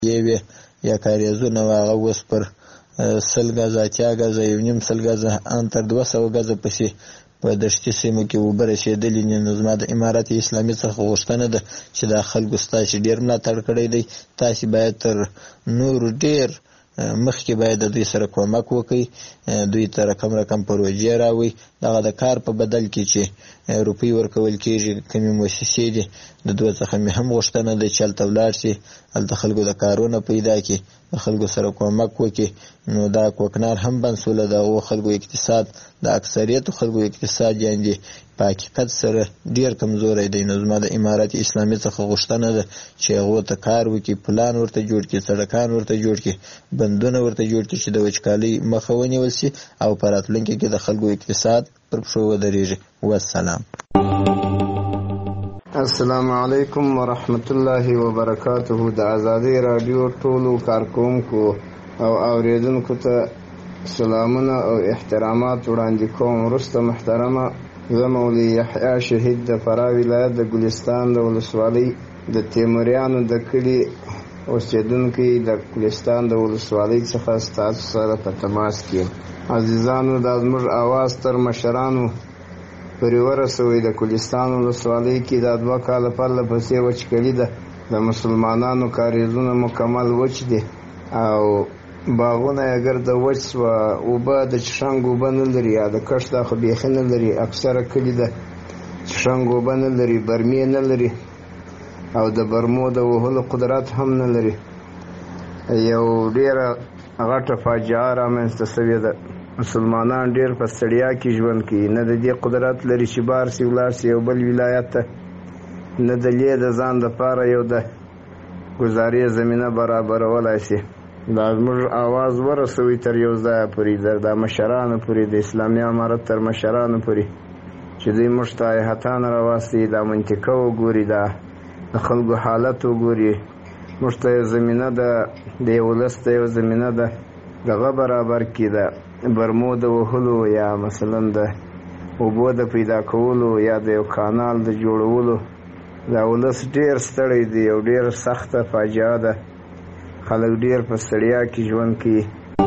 وي یا کاریزونه هغه اوس پر 100 غزه 80 غزه یو نیم 100 غزه ان تر 200 غزه پسې په دشتي سیمو کې اوبه رسېدلې نه. زما د امارت اسلامي څخه غوښتنه ده چې دا خلکو ستاسې ډېر ملاتړ کړی دی، تاسې باید تر نورو ډېر مخکې باید د دوی سره کومک وکړئ، دوی ته رقم پروژې راوړئ. دغه د کار په بدل کې چې روپۍ ورکول کېږي کومې مؤسسې دي د دوی څخه مې هم غوښتنه ده چې هلته ولاړ شي، هلته خلکو د کارونه پیدا کړي، د خلکو سره کومک وکړي. نو دا کوکنار هم بند سوله د هغو خلکو اقتصاد د اکثریتو خلکو اقتصاد یعنې په حقیقت سره ډېر کمزوری دی. نو زما د امارت اسلامي څخه غوښتنه ده چې هغو ته کار وکړي، پلان ورته جوړ کړي، سړکان ورته جوړ کړي، بندونه ورته جوړ کړي چې د وچکالۍ مخه ونیول شي او په راتلونکي کې د خلکو اقتصاد پر پښو ودرېږي. والسلام. السلام علیکم ورحمت الله وبرکاته. د ازادي رادیو ټولو کارکونکو او اوریدونکو ته سلامونه او احترامات وړاندې کوم. وروسته محترمه، زه مولوي یحیی شهید د فراه ولایت د ګلستان د ولسوالۍ د تیموریانو د کلي اوسېدونکی د ګلستان د ولسوالۍ څخه ستاسو سره په تماس کې. عزیزانو، دا زموږ اواز تر مشرانو پورې ورسوئ. د ګلستان ولسوالۍ کې دا 2 کاله پرله پسې وچکلي ده. د مسلمانانو کاریزونه مکمل وچ دي او باغونه یې ګرده وچ سوه. اوبه د چشنګ اوبه نه لري، یا د کښت دا خو بیخي نه لري. اکثره کلي د چشنګ اوبه نه لري، برمې نه لري او د برمو د وهلو قدرت هم نه لري. یو ډېره غټه فاجعه رامنځته سوې ده. مسلمانان ډېر په ستړیا کې ژوند کوي، نه د دې قدرت لري چې بار سي ولاړ سي یو بل ولایت ته، نه د لې د ځان دپاره یو د ګزارې زمینه برابرولی سي. دا زموږ آواز ورسوي تر یو ځایه پورې، د مشرانو پورې، د اسلامي امارت تر مشرانو پورې، چې دوی موږ ته هیحتان راواستوي، دا منطقه وګوري، دا د خلکو حالت وګوري. موږ ته یو زمینه ده، د یو ولس ته یو زمینه ده دغه برابر کړي، د برمو د وهلو یا مثلا د اوبو د پیدا کولو یا د یو کانال د جوړولو. دا ولس ډېر ستړی دی، یو ډېر سخته فاجعه ده. خلک ډېر په ستړیا کې ژوند کوي.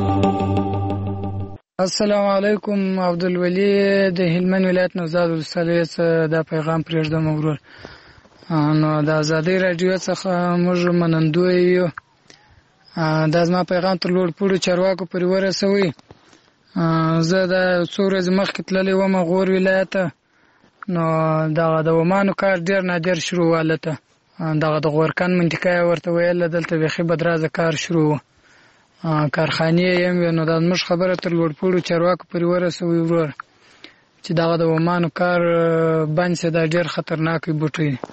السلام علیکم. عبدالولي د هلمند ولایت نوزاد ولسوالۍ څخه دا پیغام پرېږدم ورور. نو د ازادۍ راډیو څخه موږ منندوی یو. دا زما پیغام تر لوړ پوړو چارواکو پورې ورسوئ. زه د څو ورځې مخکې تللی وم غور ولایت ته. نو دغه د ومانو کار ډېر نادر شروع و هلته. دغه د غورکن منطقه یې ورته ویله، دلته بیخي بدرازه کار شروع و، کارخانې یې هم وې. نو دا زموږ خبره تر لوړ پوړو چارواکو پورې ورسوئ ورور چې دغه د ومانو کار بند سي. دا ډېر خطرناک بوټی دی.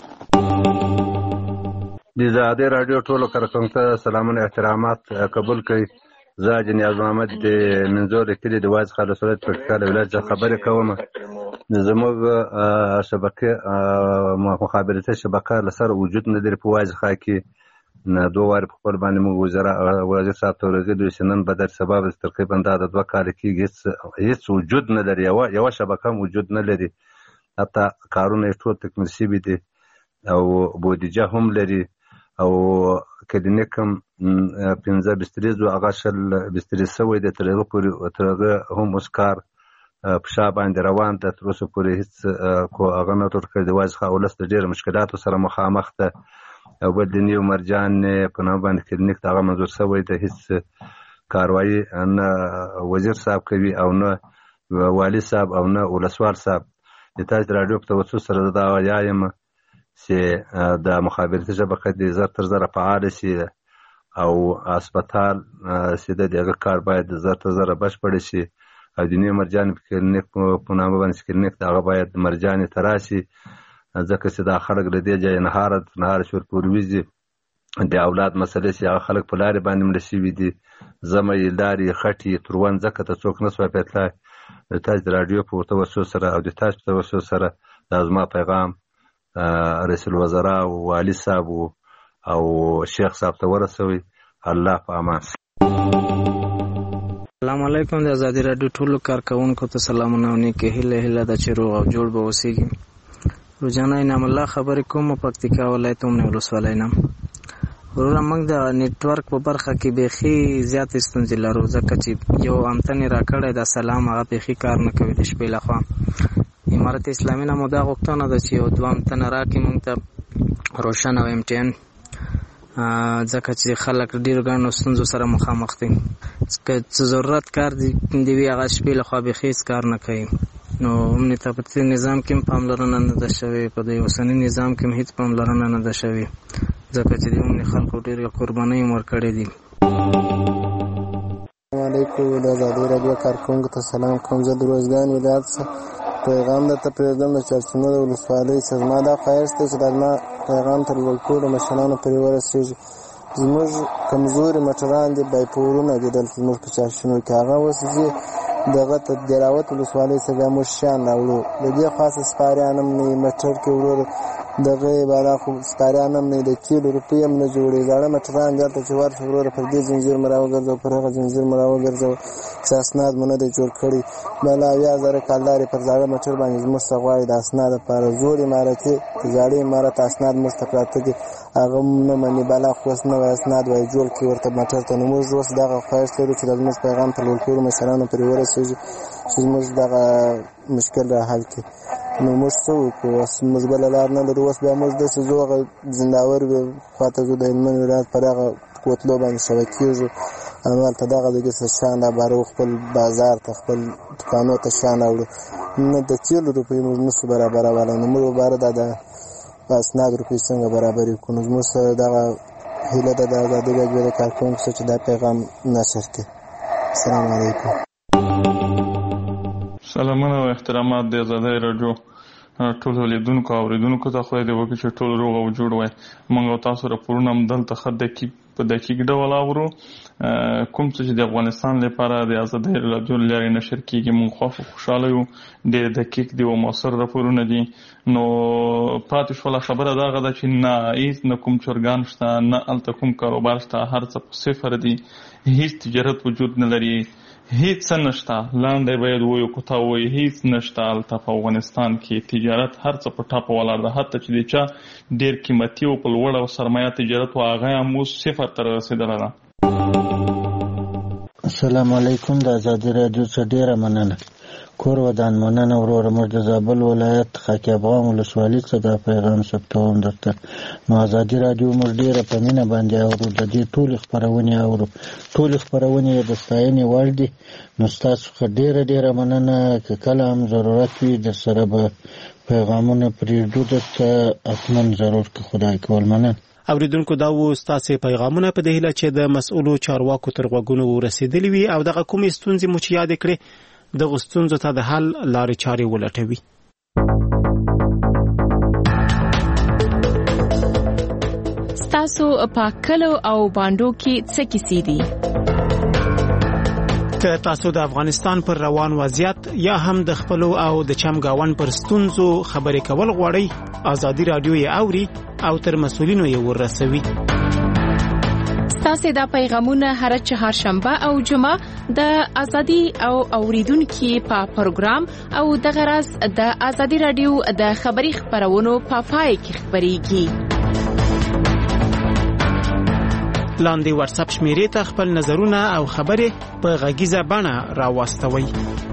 د ازادۍ راډیو ټولو کارکونکو ته سلامونه احترامات قبول کړئ. زه حاجي نیاز محمد د منظور کلي د واعظ خان ولسوالۍ د پکتیکا ولایت څخه خبرې کوم. زموږ شبکې مخابراتي شبکه له سره وجود نه لري په واعظ خان کې. 2 وارې په خپل باندې موږ وزیر صاحب ته ورغلي چې نن به در سبا به تقریبا دا د 2 کاله کېږي هېڅ وجود نه لري، یوه شبکه هم وجود نه لري. حتی کارونه یې ټول تکمیل شوي دي او بودیجه هم لري او کلینیک هم 15 بسترې زو هغه 20 بسترې شوی دی. تر هغه هم اوس کار په شا باندې روان ده. تر اوسه پورې هېڅ هغه نه ورکړی دی. واعظ خان ولس د ډېرو مشکلاتو سره مخامخ ده. او بل د نیو مرجان په نامه باندې کلینیک د هغه منظور شوی دی. هېڅ کاروایي نه وزیر صاحب کوي او نه والي صاحب او نه ولسوال صاحب. د تاسو راډیو په توسط سره دا وایم چې د مخابراتي شبکه د زر تر زره فعال شي او هسپتال چې د دغه کار باید زر تر زره بشپړ شي او د نیو مرجان کلینیک په نامه باندې کلینیک د هغه باید مرجانې ته راشي، ځکه چې دا خلک له دې ځایه نهاره شور پورې وځي. د اولاد مسلې چې هغه خلک په لارې باندې مړه شوي دي، زمه یې لارې خټې تروان ځکه ته څوک نه سوی پیتلی. د تاسو د راډیو په توسط سره او د تاسو په توسط سره دا زما پیغام رئیس الوزرا او والي صاحب او شیخ صاحب ته ورسوي. الله په امان. السلام علیکم. د ازادي راډیو ټولو کارکونکو ته سلامونه او نیکې هیله ده چې روغ او جوړ به اوسېږي. روزانه انعام الله خبرې کوم، پکتیکا ولایت اومنه ولسوالۍ نه. وروره موږ د نیټورک په برخه کې بیخي زیات ستونزې لرو ځکه چې یو امتن راکړی د سلام هغه بیخي کار نه کوي د شپې لخوا. امارت اسلامي نه مو دا غوښتنه ده چې یو دوه امتنه راکړي موږ ته روشن او MTN ځکه چې خلک ډېرو ګڼو ستونزو سره مخامخ دي. که څه ضرورت کار دی وي هغه شپې لخوا بیخي هېڅ کار نه کوي. نو امني تفتیش نظام کې هم پاملرنه نه ده شوې، په دې اوسني نظام کې هم هېڅ پاملرنه نه ده شوې ځکه چې د امني خلکو ډېرې قربانۍ هم ورکړې دي. السلام علیکم. د ازادي راډیو کارکوونکو ته سلام کوم. زه د روزګان ولایت څخه پیغام درته پرېږدم د چرچونو د ولسوالۍ څخه. زما دا خواهش دی چې دا زما پیغام تر ټولو مشرانو پورې ورسېږي. زموږ کمزوري مټران دي، بایپورونه دي دلته زموږ په چرچونو کې. هغه اوس ځي دغه ته دراوت ولسوالۍ څخه بیا موږ شیان راوړو. د دې خاصه سپاریان هم نه وي، مټر کې ورور دغه بالا خو سپاریان هم نه وي، د کیلو روپۍ هم نه جوړېږي. زاړه مټران دلته چې ورشه وروره پر دې زنځیر مو راوګرځوه، پر هغه زنځیر مو راوګرځوه چې اسناد مو نه دی جوړ کړی. بله 80,000 کالدارې پر زاړه مټر باندې زموږ څخه غواړي د اسناد لپاره. زوړ عمارتي د زاړه عمارت اسناد موږ ته پراته دي، هغه نه مني. بلا خو اوس نوی اسناد وایي جوړ کړي ورته مټر ته. نو موږ اوس دغه خواهش لرو چې د زموږ پیغام ته ټولو مشرانو پرې ورسېږي چې زموږ دغه مشکل را حل کړي. نو موږ څه وکړو؟ اوس موږ بله لار نه لرو. اوس بیا موږ داسې ځو هغه زنداور خواته ځو د هلمند ولایت پر هغه کوتلو باندې شوه کېږو، همالته دغه دګې څه شیان رابارو، خپل بازار ته خپل دوکانو ته شیان راوړو. نه د تیلو روپۍ موږ نشو برابرولی. نو موږ باره دا د اسناد روپۍ څنګه برابرې کړو؟ نو زموږ سره دغه هیله ده د ازادي راډیو د کارکوونکو څخه چې دا پیغام نشر کړي. السلام علیکم. سلامونه او احترامات د ازادي راډیو ټولو لیدونکو او اوریدونکو ته. خدای دې وکړي چې ټول روغ او جوړ وای. موږ او تاسو راپورونه هم دلته ښه په دقیق ډول اورو. کوم څه چې د افغانستان لپاره د ازادي راډیو له لارې نشر کېږي موږ خوشحاله یو. ډېر دقیق دي او مؤثر راپورونه دي. نو پاتې شوله خبره دغه ده چې نه هېڅ نه کوم چرګان شته، نه هلته کوم کاروبار شته، هر څه په صفر دي، هېڅ تجارت وجود نه لري، هیڅ څه نشته. لاندې باید وایو که تا وایي هیڅ نشته هلته په افغانستان کې. تجارت هر څه په ټاپه ولاړ ده. حتی چې د چا ډېر قیمتي او په لوړه سرمایه تجارت و هغه هم اوس صفر ته رسېدلی ده. السلام علیکم. د ازادي راډیو څخه ډېره مننه. کور ودان مننه وروره. موږ د زابل ولایت خاکی افغان ولسوالۍ څخه دا پیغام ثبتوم درته. نو ازادي راډیو موږ ډېره په مینه باندې اورو. د دې ټولې خپرونې اورو. ټولې خپرونې د ستاینې وړ دي. نو ستاسو څخه ډېره ډېره مننه. که کله هم ضرورت وي در سره به پیغامونه پرېږدو درته، حتما ضرور که خدای کول. مننه. اوریدونکو دا و ستاسو پیغامونه په دې هیله چې د مسؤلو چارواکو تر غوږونو ورسېدلي وي او دغه کومې ستونزې مو چې یادې کړې دغه ستونزو ته د حل لارې چارې ولټوي. ستاسو په کلو او باندو کې څه کیسې دي؟ که تاسو د افغانستان پر روان وضعیت یا هم د خپلو او د چمګاون پر ستونزو خبرې کول غواړئ، ازادي راډیو یې اوري او تر مسؤلینو یې ورسوي. ستاسو دا پیغامونه هر چهارشنبه او جمعه د ازادي او اوریدونکو په پروګرام او د غرض د ازادي راډیو د خبري خبرونو په پای کې خبريږي. لاندې واتس اپ شمیرې ته خپل نظرونه او خبرې په غږیزه بڼه راوستوي.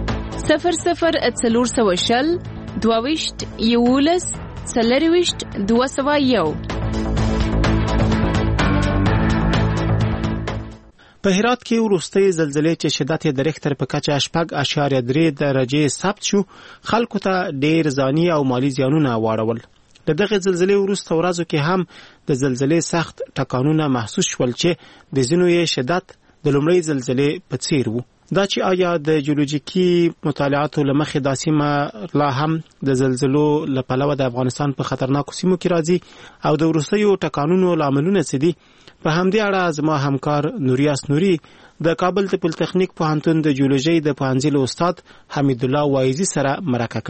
0040 22 11 40 201. په هرات کې وروستۍ زلزلې چې شدت یې د ریختر په کچه 6.3 درجې ثبت شو، خلکو ته ډېر ځاني او مالی زیانونه واړول. د دغه زلزلې وروسته ورځو کې هم د زلزلې سخت ټکانونه محسوس شول چې د ځینو یې شدت د لومړۍ زلزلې په څیر وو. دا چې آیا د جیولوژیکي مطالعاتو لمخې دا سیمه لا هم د زلزلو له پلوه د افغانستان په خطرناکو سیمو کې راځي او د وروستیو ټکانونو لاملونه څه دي؟ په همدې اړه زما همکار نوریاس نوري د کابل د پولیټیکنیک پوهنتون د جیولوژي د پوهنځي استاد حمید الله وایزي سره مرکه کړې ده.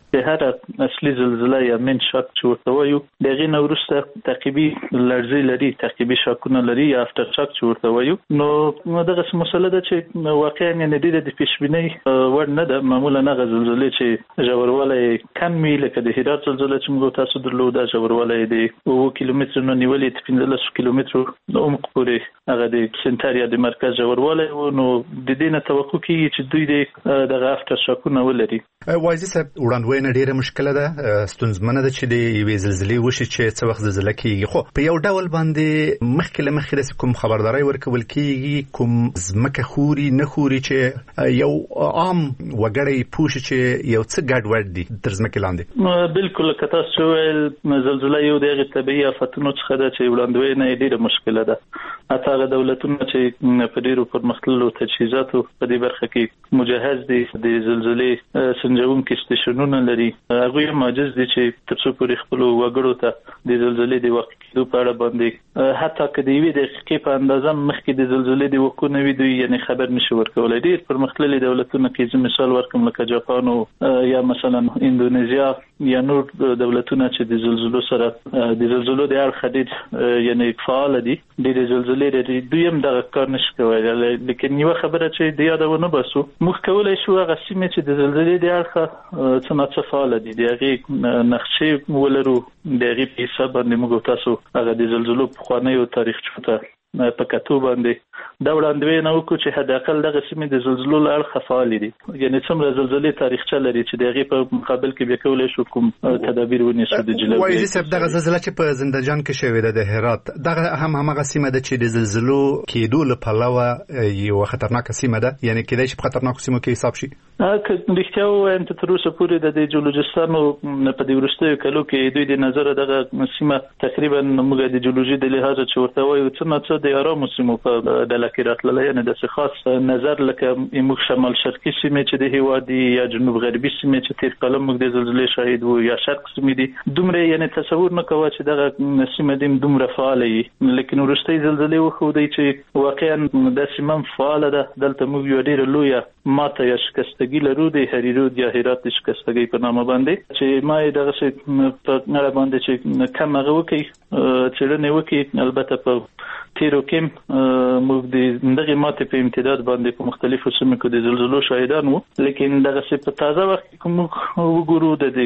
د هر اصلي زلزله یا من شاک چې ورته وایو دغه نه وروسته تعقیبي لړزې لري، تعقیبي شاکونه لري یا افټر شاک چې ورته وایو. نو دغه مسله ده چې واقعا یعنی د پیشبینۍ وړ نه ده. معمولا هغه زلزلې چې ژوروالی کم وي لکه د هرات زلزله چې موږ تاسو درلوده ژوروالی د 9 کیلومتر نه نیولې تر 15 کیلومتر عمق پورې هغه د سنټاریا د مرکز ژوروالی و. نو د دې نه توقع کیږي چې دوی دغه افټر شاکونه ولري. وایزي صاحب وړاندوینه ډیره مشکله ده، ستونزمنه ده چې د یوې زلزلې وشي چې څه وخت زلزله کیږي. خو په یو ډول باندې مخکې له مخکې د کوم خبرداري ورکول کیږي، کوم ځمکه خوري نه خوري چې یو عام وګړی پوښي چې یو څه ګډوډ دي تر ځمکې لاندې. بالکل که تاسو ویل زلزله یو دغه طبيعي آفتونو څخه ده چې وړاندوینه ډیره مشکله ده. حتی هغه دولتونه چې په ډیرو پرمختللو تجهیزاتو په دې برخه کې مجهز دي، د زلزلې سنجونکي سټیشنونه لري، هغه معجز دي چې تر څو پورې خپل وګړو ته د زلزلې د واقع کېدو په اړه باندې حتی که د یوې دقیقې په اندازه مخکې د زلزلې د وقوع نه وي دوی یعنی خبر نشي ورکولای. ډیر پرمختللي دولتونه کې چې مثال ورکوم لکه جاپان یا مثلا اندونیزیا یا نور دولتونه چې د زلزلو سره د زلزلو د اړخ ډیر یعنی فعال دي، د زلزلې لري، دوی هم دا کار نشي کولای. لیکن یو خبره چې د یادونه باسو موږ کولای شو هغه سیمه چې د زلزلې د اړخ څه فعال دي د هغه نقشې ولرو، د هغه په حساب باندې موږ تاسو هغه د زلزلو په خوانیو تاریخچو ته په کتو باندې دا وړاندوینه وکړو چې حد اقل دغه سیمې د زلزلو له اړخه فعال دي، یعنی څومره زلزلې تاریخچه لري چې دغه په مقابل کې به کولای شو کوم تدابیر ونیسو د جلوي. وایي چې دغه زلزلہ چې په زندهجان کې شوې ده د هرات دغه همغه سیمه ده چې د زلزلو کېدو له پلوه یو خطرناکه سیمه ده، یعنی کېدای شي په خطرناکو سیمو کې حساب شي. که رښتیا وایم ته تر اوسه پورې د جیولوجستانو په دې وروستیو کلو کې دوی د نظر دغه سیمه تقریبا موږ د جیولوژي د لحاظ چې ورته وایو څه د آرامو سیمو په ډله کې راتللی، یعنی د خاص نظر لکه موږ شمال شرقي سیمې چې د هیواد دي یا جنوب غربي سیمې چې تیر کال موږ د زلزلې شاهد وو یا شرق سیمې دي، دومره یعنی تصور نه کوو چې دغه سیمه دې دومره فعاله وي. لیکن وروستۍ زلزلې وښودې چې واقعا د سیمه فعاله ده. دلته موږ یو ډېر لویه ماته یا شکستګي لرو د هریرود یا هرات د شکستګۍ په نامه باندې چې ما یې دغه په اړه باندې چې کم هغه وکړي څېړنې وکړي. البته په تیرو کې موږ د دغه ماته په امتداد باندې په مختلفو سیمو کې د زلزلو شاهدان وو، لیکن دغه څه په تازه وخت کې موږ وګورو د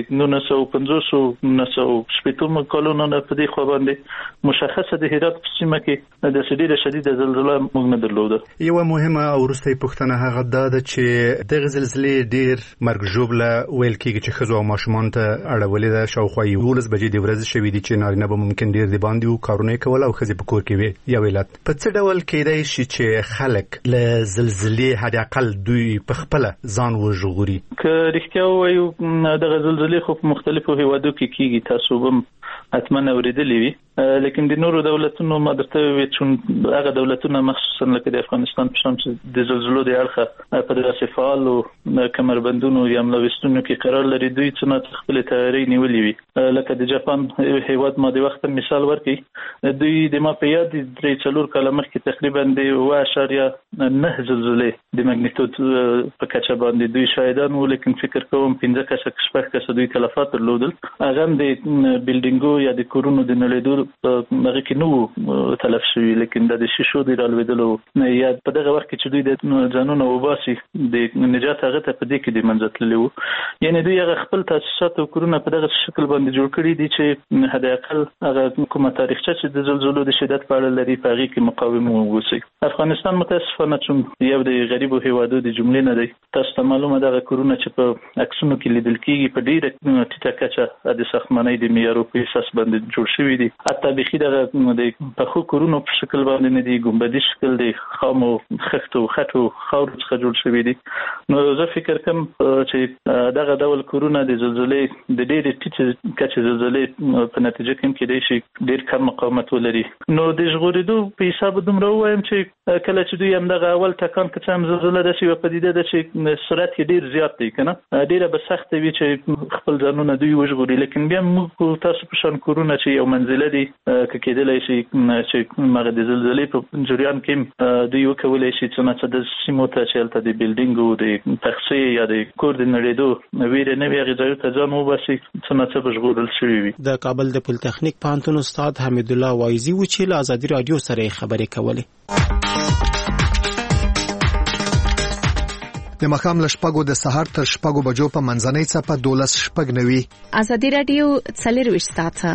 1950 1960 کلونو نه په دې خو باندې مشخصه د هرات په سیمه کې د شدید زلزلې موږ نه درلوده. یو مهمه او وروستۍ پوښتنه هغه ده چې دغه زلزلې ډیر مرګ ژوبله ویل کېږي چې ښځو او ماشومان ته اړولې ده. شاوخوا 11 بجې د ورځې شوې دي چې نارینه به ممکن ډیر د باندې و کارونه کول او ښځې په کور کې وي. یا ویلات په څه ډول کېدای شي چې خلک له زلزلې حد اقل دوی په خپل ځان وژغوري؟ که رښتیا وایو دغه زلزلې خو په مختلفو هیوادو کې کېږي، تاسو هم حتما اوریدلې وي، لیکن د نورو دولتونو ما درته وی چې هغه دولتونه مخصوصا لکه د افغانستان په شان چې د زلزلو د اړخه په دغه فعالو کمربندونو یا ملوثونو کې قرار لري، دوی څنګه خپل تیاری نیولې وي. لکه د جاپان هیواد ما د وخت مثال ورکړي، دوی د ما په یاد 3-4 کال مخکې تقریبا د 1.9 زلزلې د ماګنیټود په کچه باندې دوی شاهدان وو، لیکن فکر کوم 15 کسه دوی تلفات درلودل. هغه د بلډینګو یا د کورونو د نړیدو هغه کې نو تلف شوی، لیکن د شیشو د رالوېدلو یا په دغه وخت کې چې دوی د ځانونه وباسي د نجات هغه ته په دې کې د منځتللی وو. یعنی دوی هغه خپل تاسیسات او کورونه په دغه شکل باندې جوړ کړي دي چې حد اقل هغه کومه تاریخچه چې د زلزلو د شدت په اړه لري په هغه کې مقاومه ووسی. افغانستان متاسفانه چې یو د غریبو هیوادو د جملې نه دی. تاسو ته معلومه ده کورونه چې په عکسونو کې لیدل کېږي په ډیره ټیټه کچه د ساختمانۍ د معیارو په اساس باندې جوړ شوی دي. حتی بخي دغه د پخو کورونو په شکل باندې نه دي، ګمبدي شکل دی، خامو خښتو خټو خاور څخه جوړ شوی دي. نو زه فکر کوم چې دغه ډول کورونه د زلزلې د ډېرې ټیټې کچې زلزلې په نتیجه کې کېدای شي ډېر کم مقاومت ولري. نو د ژغورېدو په حساب دومره ووایم چې کله چې دوی همدغه اول ټکان که څه هم زلزله داسې یوه پدیده ده چې سرعت یې ډېر زیات دی، که نه ډېره به سخته وي چې خپل ځانونه دوی وژغوري. لیکن بیا موږ تاسو په شان کورونه چې یو منزله دي لري که کېدلی شي چې هغه د زلزلې په جریان کې دوی وکولی شي چې د سیمو ته چې هلته د بلډینګو د تخصیص یا د کور د نړېدو ویره نه وي هغې ځایو ته ځان وباسي څه به ژغورل شوي وي. د کابل د پولتخنیک پوهنتون استاد حمید الله وایزي و چې له ازادي راډیو سره خبرې کولې. د مخام له شپږو د سهار تر شپږو بجو په منځنۍ څپه 12:09. ازادي راډیو 24 ساعته.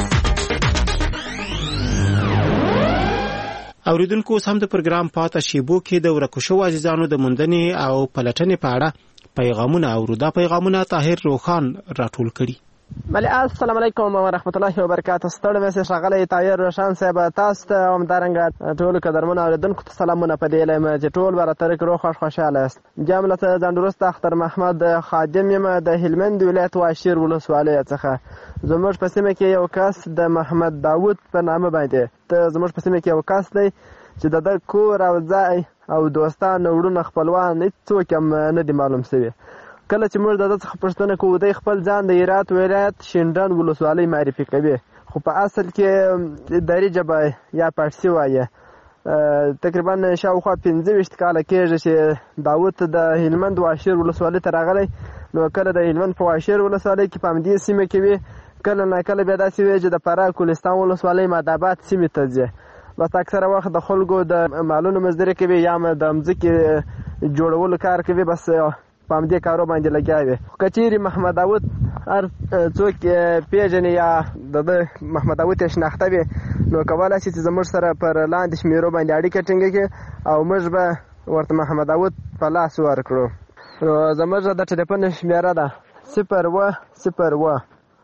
اوریدونکو سم د پروګرام پاته شیبو کې د ورکو شو عزیزانو د موندنې او پلټنې په اړه پیغامونه او دا پیغامونه طاهر روخان راټول کړي. بله السلام علیکم و رحمت الله و برکاته. ستړی مې ښاغلی طاهر روشان صاحب تاسو ته همدارنګه ټولو قدرمنو اوریدونکو ته سلامونه په دې هیله یم چې ټول به راته روغ خوښ خوشحاله یاست. جام له ځان وروسته اختر محمد خادم یم د هلمند ولایت واشیر ولسوالۍ څخه. زموږ په سیمه کې یو کس د محمد داود په نامه باندې زموږ په سیمه کې یو کس دی چې د ده کور او ځای او دوستان وروڼه خپلوان هېڅوک هم نه دي معلوم شوي. کله چې موږ د ده څخه پوښتنه کوو دی خپل ځان د هرات ولایت شینډنډ ولسوالۍ معرفي کوي خو په اصل کې دري ژبه یا پارسي وایي. تقریبا شاوخوا 25 کاله کېږي چې داود د هلمند واشیر ولسوالۍ ته راغلی. نو کله د هلمند په واشیر ولسوالۍ کې په همدې سیمه کې وي کله نه کله بیا داسې وي چې د فراه کولستان ولسوالۍ مادآباد سیمې ته ځي. بس اکثره وخت د خلکو د مالونو مزدوري کوي یا د مځکې جوړولو کار کوي بس په همدې کارو باندې لګیا وي. که چیرې محمد داود هر څوک پیژني یا د محمد داود یې شناخته وي نو کولی شي چې زموږ سره پر لاندې شمېرو باندې اړیکه ټینګه کړي او موږ به ورته محمد داود په لاس ورکړو. نو زموږ د ټلیفون شمېره ده 010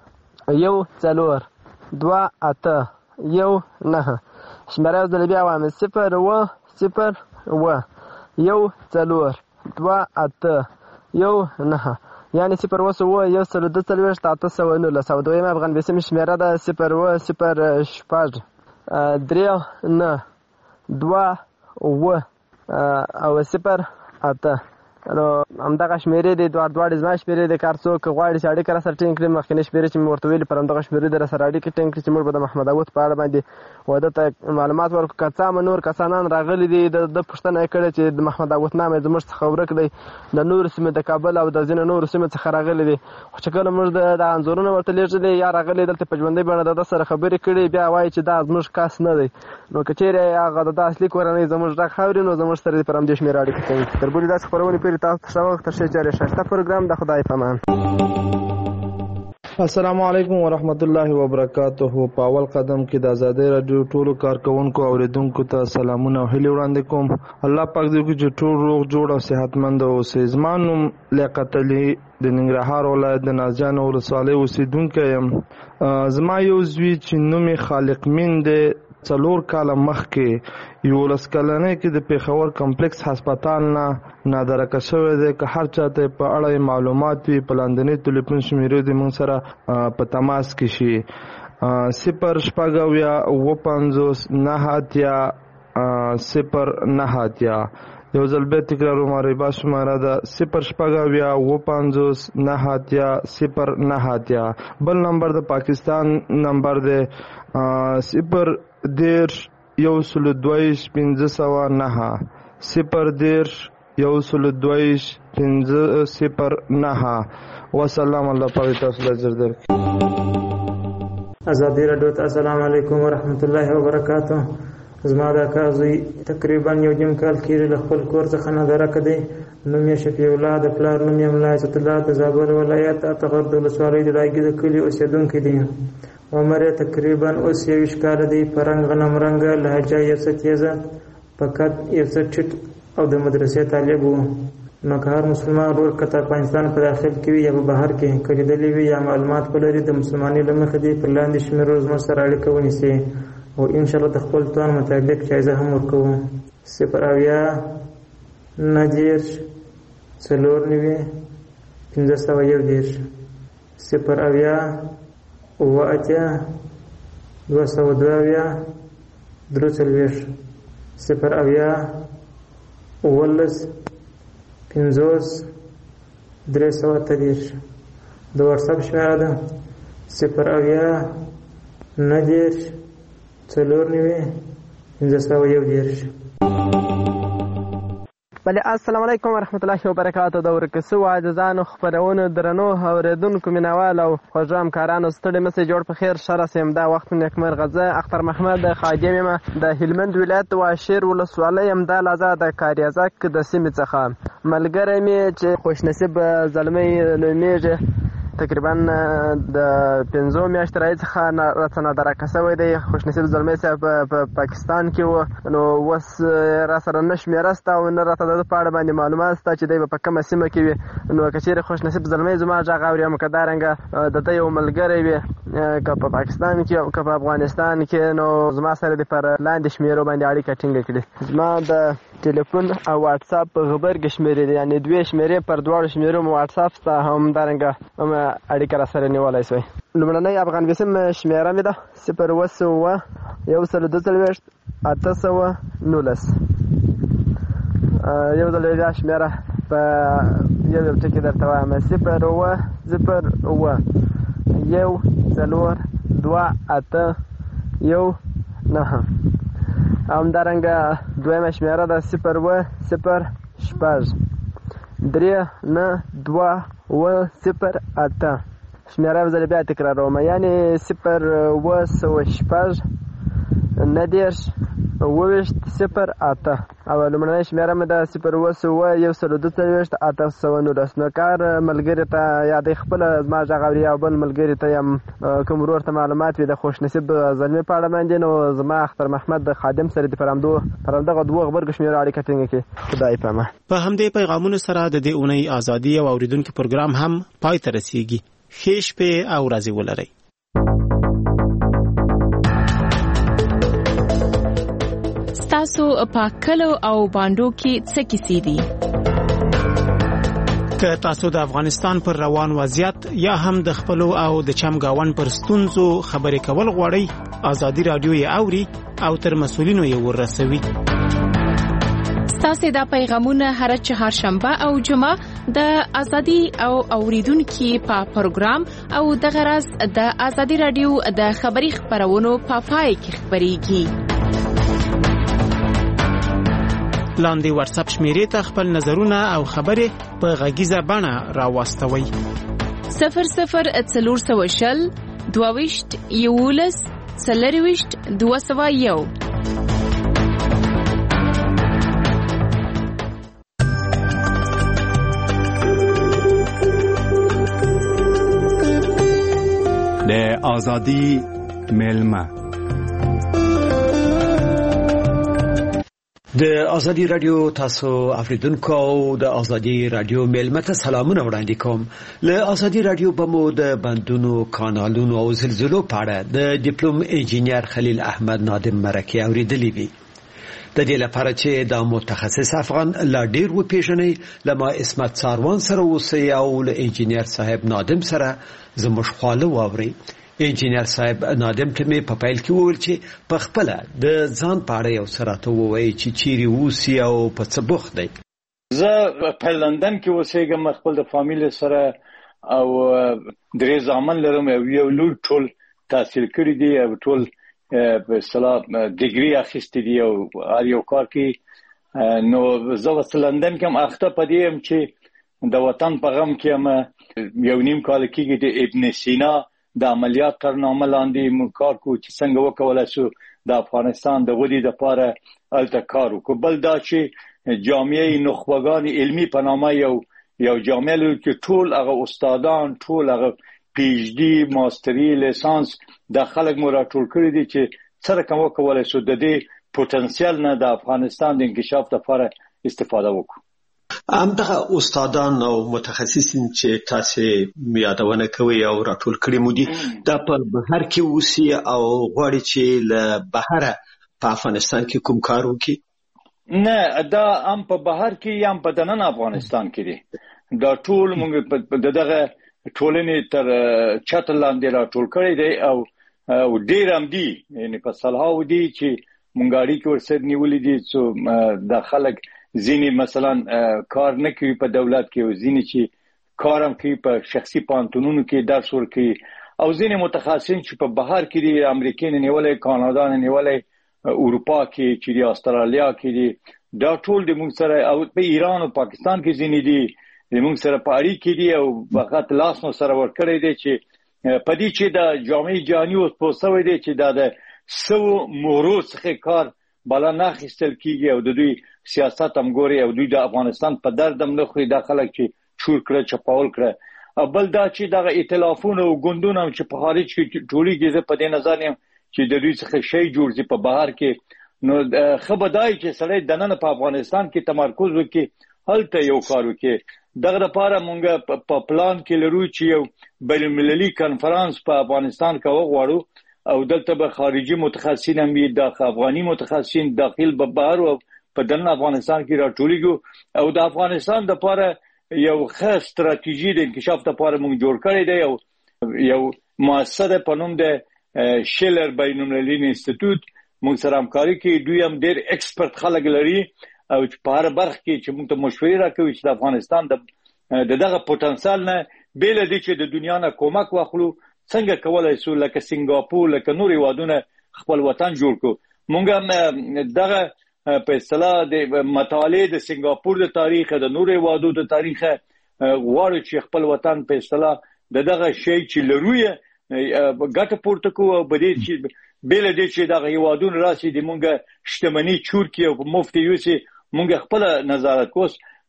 1 4 2 8 1 9. شمېره یو ځل بیا وایم 010 1 4 2 8 1 9 یعنې 010 819 او دویمه افغان بیسیم شمېره ده 010 6 3 9 2 او 0 8. نو همدغه شمېرې دي دواړې زما شمېرې دي. کار څوک غواړي چې اړیکه راسره ټینګ کړي مخکینۍ شمېرې چې مې ورته ویلي پر همدغه شمېرې دي راسره اړیکې ټینګ کړي چې موږ به د محمد داود په اړه باندې واده ته معلومات ورکړو. که څه هم نور کسانان راغلي دي د پوښتنه یې کړې چې د محمد داود نام یې زموږ څخه ورک دی د نورو سیمې د کابل او د ځینو نورو سیمو څخه راغلي دي. خو چې کله موږ د انځورونه ورته لیږلي یا راغلي دلته په ژوندۍ بڼه د ده سره خبرې کړي بیا وایي چې دا زموږ کس نه دی. نو که چیرې هغه د ده اصلي کورنۍ زموږ غږ اوري نو زموږ سره پر همدې شمېره اړیکه کوي. تر بلې داسې خپرونې پورې تاسو ته ښه وخت ښایسته پروګرام د خدای پامان. السلام علیکم ورحمت الله وبرکاته. په اول قدم کې د ازادۍ راډیو ټولو کارکونکو اوریدونکو ته سلامونه او هیلې وړاندې کوم. الله پاک دې وکړي چې ټول روغ جوړ او صحتمند اوسئ. زما نوم لیاقت علي د ننګرهار ولایت د نازجان ولسوالۍ اوسېدونکی یم. زما یو زوی چې نوم یې خالق مین دی 4 کاله مخکې 11 کلنۍ کې د پېښور کمپلیکس هسپتال نه نادرکه شوی دی. که هر چاته په اړه معلومات وي په لاندنۍ ټلیفون شمېرې دې موږ سره په تماس کې شي 0 0 یو ځل بیا تکراروم ربا شماره ده 0 بل نمبر د پاکستان نمبر ده 0 10 122 509 0 10 122 509. وسلام الله پاک تاسو له اجر درکړي. ازادي راډیو ته السلام علیکم ورحمت الله وبرکاته. زما د کازوی تقریبا یو جیم کال کېږي له خپل کور څخه نادرکه دی. نوم یې شفیع الله د پلار نوم یې ملا عزت الله د زابل ولایت اتغر د ولسوالۍ د لاګي د کلي اوسېدونکی دی. عمر یې تقریبا اوس 21 کاله دی. په رنګ غنم رنګه لهجه یې څه تیزه په قد یې څه ټیټ او د مدرسې طالب و. نو که هر مسلمان ورور که د افغانستان په داخل کې وي یا په بهر کې که لیدلی وي یا معلومات ولري د مسلمانۍ له مخې دې پر لاندې شمېرو زموږ سره اړیکه ونیسي او انشاءالله د خپل توان مطابق جایزه هم ورکوو. 0 9 4 501 0 8 202 3 0 50 330. د واتساپ شمېره ده 0 90 490 1510. بله السلام علیکم ورحمت الله وبرکاته. د ورکسو عزیزانو خپرونو درنو اوریدونکو مینوال او خوږ همکارانو ستړي مسئ جوړ په خیر ښه راسئ. همدا وخت نیکمرغه زه اختر محمد خادم یم د هلمند ولایت واشیر ولسوالۍ همدا لحظه د کاریزک د سیمې څخه. ملګری مې چې خوشنصیب زلمی نومیږي تقریبا د 5 میاشتې راهیسې څخه راڅخه نادرکه شوی دی. خوشنصیب زلمی صاحب په پاکستان کې و، نو اوس را سره نه شمېره شته او نه راته د ده په اړه باندې معلومات شته چې دی به په کومه سیمه کې وي. نو که چېرې خوشنصیب زلمی زما غږ اوري هم که دارنګه د ده یو ملګری وي که په پاکستان کې او که په افغانستان کې، نو زما سره دې پر لاندې شمېرو باندې اړیکه ټینګه کړي. زما د ټلیفون او واتساپ په غبرګې شمېرې دي، یعنې 2 شمېرې پر 2 شمېرو مو واتساپ شته، همدارنګه هم اړیکه را سره نیولی شوی. لومړنۍ افغان وسیم شمېره مې ده 020 142 819. یو ځل بیا شمېره په یو ټکي درته وایم 020 142 همدارنګه دویمه شمېره ده 010 3928. شمېره یو ځل بیا تکراروم، یعنې 010 90 28 او لومړنۍ شمېره مې ده 010 142 819. نو کار ملګري ته یا د خپله زما غږ اوري او بل ملګري ته یم کوم ورور ته معلومات وي د خوشنصیب زلمي په اړه باندې، نو زما اختر محمد د خادم سره دې پر همدغه 2 غبرګو شمېرو اړیکه ټینګه کړي. خدای پامه. په همدې پیغامونو سره د دې اونۍ ازادي او اوریدونکو پروګرام هم پای ته رسیږي. ښې شپې او ورځې ولرئ. تاسو په کلو او باندو کې څه کیسې دي؟ که تاسو د افغانستان پر روان وضعیت یا هم د خپلو او د چمګاون پر ستونزو خبرې کول غواړئ، ازادي رادیو یې اوري او تر مسؤلینو یې ورسوي. ستاسو دا پیغامونه هر چهارشنبه او جمعه د ازادي او اوریدونکو په پروګرام او د غرض د ازادي رادیو د خبري خبرونو په پای کې خبريږي. لاندې واتس اپ شمیرې ته خپل نظرونه او خبرې په غږیزه بڼه راوستوئ. 0040 22 11 40 201. د ازادي ملما د ازادي رادیو تاسو اوریدونکو او د ازادي رادیو ملما ته سلامونه وړاندې کوم. له ازادي رادیو په مو د بندونو کانالونو او زلزلو په اړه د ډیپلوم انجینیر خلیل احمد نادم مرکه اوریدلې وی. د دې لپاره چې دا متخصص افغان لا ډیر و پیژنې لما اسمت ساروان سره اوسې او له انجینیر صاحب نادم سره زموږ خواله واوري. انجینیر صاحب نادم ته مې په پیل کې وویل چې په خپل د ځان په اړه یو سره ته وایي چې چیرې اوسې او په څه بوخت دی. زه په لندن کې اوسېږم، خپل د فامیل سره او درې زامن لرم او یو لور ټول تحصیل کړی دی او ټول په صلاح ډیګري اخیستې دي او هر یو کار کې. نو زه وس لندن کې هم اخته پدیم چې د وطن په غم کې هم یو نیم کال کېږي د ابن سینا د عملیات تر نامه لاندې مو کار کو چې څنګه وکولای شو د افغانستان د غوډي د پاره الته کار وکړو. بل دا چې جامعه نخبگان علمی په نامه یو جامعه لري چې ټول هغه استادان ټول هغه پی ایچ ډي ماستری لیسانس د خلک مو راټول کړی دي چې څنګه کوم کولای شو د دې پوتنسیال نه د افغانستان د انکشاف لپاره استفاده وکړو. همدغه استادان او متخصصین چې تاسو یادونه کوي او راټول کړی مو دي دا په بهر کې اوسي او غواړي چې له بهره په افغانستان کې کوم کار وکړي؟ نه، دا هم په بهر کې هم په دننه افغانستان کې دي. دا ټول موږ دغه ټولنې تر چت لاندې راټول کړی دی او ډیر هم دي، یعنی په صلاحو دي چې مونږ اړیکې ورسره نیولې دي چې د خلک ځینې مثلا کار نه کوي په دولت کې او ځینې چې کار هم کوي په شخصي پانتونونو کې درس ورکوي او ځینې متخصصین چې په بهر کې دي، امریکا نه نیولې، کاناډا نه نیولې، اروپا کې چې دي، استرالیا کې دي، دا ټول د موږ سره، او په ایران او پاکستان کې ځینې دي د موږ سره په اړیکه کې دي، او فقط لاس مو سره ورکړی دی چې په دې چې د جامعه جهاني اوس پوسوي دي چې دا د سو مورو څخه کار بالا نه اخیستل کیږي، او د دوی سیاست هم ګوري، او دوی د افغانستان په درد هم نه خوري، دا خلک چې چور کړه چپاول کړه. بل دا چې دغه ائتلافونه او ګوندونه چې په خارج کې ټولېږي، زه په دې نظر یم چې د دوی څخه شی جوړ شي په بهر کې، نو خبردای چې سړی دننه په افغانستان کې تمرکز وکړي، هلته یو کار وکړي. دغه لپاره مونږ په پلان کې لرو چې یو بین‌المللي کانفرنس په افغانستان کې وغواړو، او دلته به خارجي متخصصین هم وي، د افغاني متخصصین داخل به بهر او په دننه افغانستان کې راټولېږو، او د افغانستان لپاره یو ښه ستراتیژي د انکشاف لپاره مونږ جوړ کړی دی. یو مؤسسه په نوم د شیلر بین‌المللي انسټیټیوټ مونږ سره همکاري کوي، دوی هم ډېر ایکسپرت خلک لري، او په هر برخه کې چې موږ ته مشورې راکوي چې د افغانستان دغه پوتنسیال نه بیل دي چې د دنیا نه کومک واخلو، څنګه کولای شو لکه سنگاپور، لکه نور هیوادونه خپل وطن جوړ کړو. موږ دغه په اصطلاح د مطالعه د سنگاپور د تاریخ، د نور هیوادو د تاریخ غواړو چې خپل وطن په اصطلاح دغه شی چې لروي ګټه پورته کوو، او بده چې بیل دي چې دغه هیوادونه راسي د موږ شتمنۍ چور کی او مفت یوسي، موږ خپل نظارت کوس.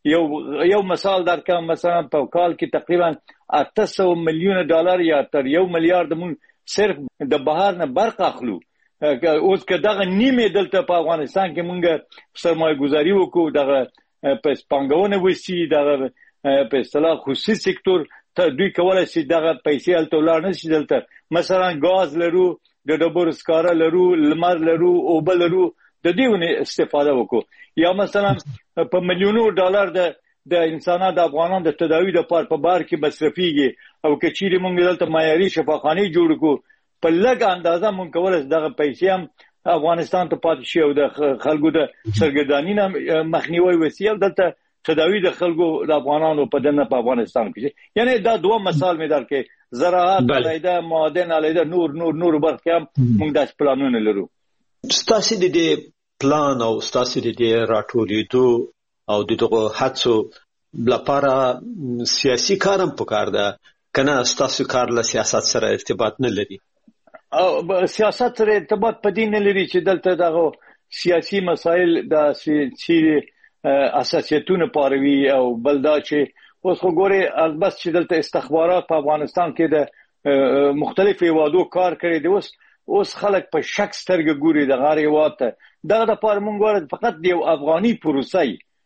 یو مثال درکم، مثلا په کال کې تقریبا 800 میلیون ډالر یا تر 1 میلیارډ موږ صرف د بهر نه برق اخلو. اوس که دغه نیمه دلته په افغانستان کې موږ سرمایه گذاري وکړو، دغه په پانګونه وسی، دغه په اصطلاح خصوصي سکتور ته دوی کولای شي دغه پیسې الته ولر نه شي. دلته مثلا غاز لرو، د ډبرو سکاره لرو، لمر لرو، اوبه لرو، د دېونه استفاده وکړو. یا مثلا په میلیونو ډالر د انسانانو د افغانانو د تداوی لپاره په بهر کې مصرفيږي، او کچېری موږ دلته معیاري شفاخانه جوړ کړو، په لږ اندازه موږ کولای دغه پیسې هم افغانستان ته پاتې شي، او د خلکو د سرګردانی نه مخنیوي وسی، او دلته تداوی د خلکو د افغانانو په دنه په افغانستان کې. یعنی دا دوه مثال مې درکې، زراعت علیده، معادن علیده، نور برخې هم موږ د پلانونه لرو. ستاسو د دې پلان او ستاسو د دې راټولېدو او دغه هڅو لپاره سیاسي کارم پکار ده کنه؟ ستاسو کار له سیاست سره ارتباط نه لري؟ او سیاست سره ارتباط پدې نه لري چې دلته دغه سیاسي مسایل د سیاسي اساسیتونه پاروي، او بلدا چې اوس وګوري البته چې دلته استخبارات په افغانستان کې د مختلفو هیوادو کار کړی دی، اوس خلک په شک سترګې ګوري د غیر هیواد ته. دغه لپاره موږ غواړو فقط یو افغاني پروسه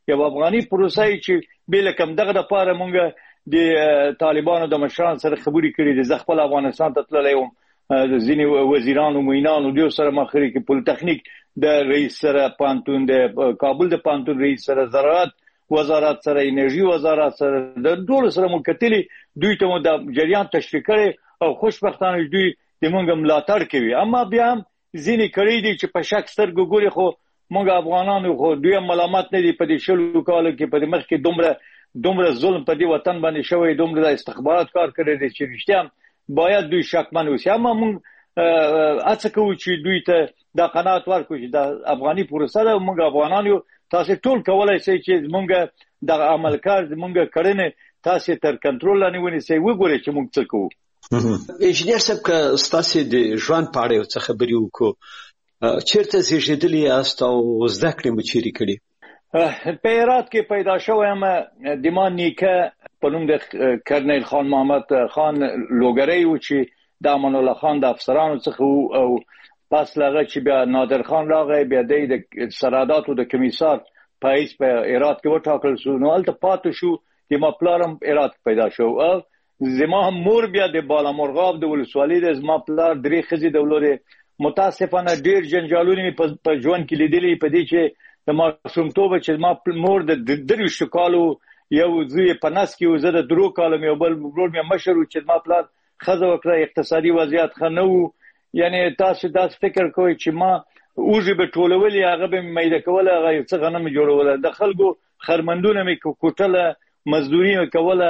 چې بل کم دغه لپاره موږ د طالبانو د مشران سره خبرې کړې دي. زه خپل افغانستان ته تللی وم، ځینې وزیرانو موینانو دیو سره مخري کې پولیټیکنیک د رئیس سره، پانتون د کابل د پانتون رئیس سره، زراعت وزارت سره، انرژي وزارت سره، د ټول سره مو کتلې، دوی ته مو د جریان تشریح کړي، او خوشبختانه دوی د موږ ملاتړ کوي. اما بیا هم ځینې کړي دي چې په شک سترګو ګوري، خو موږ افغانانو خو دوی ملامت نه دي په دې شلو کالو کې، په دې مخ کې دومره ظلم په دې وطن باندې شوی، دومره د استخبارات کار کړی دي چې رښتیا باید دوی شکمن وي. اما موږ هڅه کوو چې دوی ته دا قناعت ورکړو چې د افغاني پروسه ده، موږ افغانان یو، تاسو ټول کولای شئ چې موږ د عمل کار موږ کړنه تاسو تر کنټرول لاندې ونیسئ، وګورئ چې موږ څه کوو. انجنیر صاحب، که ستاسو د ژوند په اړه څه خبرې وکړو، چیرته زیږیدلی یاست او زده کړې مو چیرې کړې؟ په هرات کې پیدا شوم. د ما نیکه په نوم د کرنیل خان محمد خان لوګری و چې د امان الله خان د افسرانو څخه، او پس لغه چې بیا نادر خان راغی، بیا د سرحداتو د کمیسار پایس په هرات کې وټاکل شو، نو هلته پاتې شو. د ما پلارم هرات پیدا شو، او زما مور بیا د بالامرغاب د ولسوالۍ د زما پلار درې ښځې د ولورې. متاسفانه ډېر جنجالونه په ژوند کې لیدلي، په دې چې د ماشومتوبه چې زما مور د 23 کالو یو زوی په نس کې و، زه د 3 کالو مې بل ورور مې مشر و چې زما پلار ښځه وکړه، اقتصادي وضعیت ښه نه و. یعنی تاسو داسې فکر کوئ چې ما اوږې به ټولولې، هغه به مې میده کوله، هغه یو څه غنم مې جوړوله، د خلکو خرمندونه مې کوټله، مزدوري مې کوله،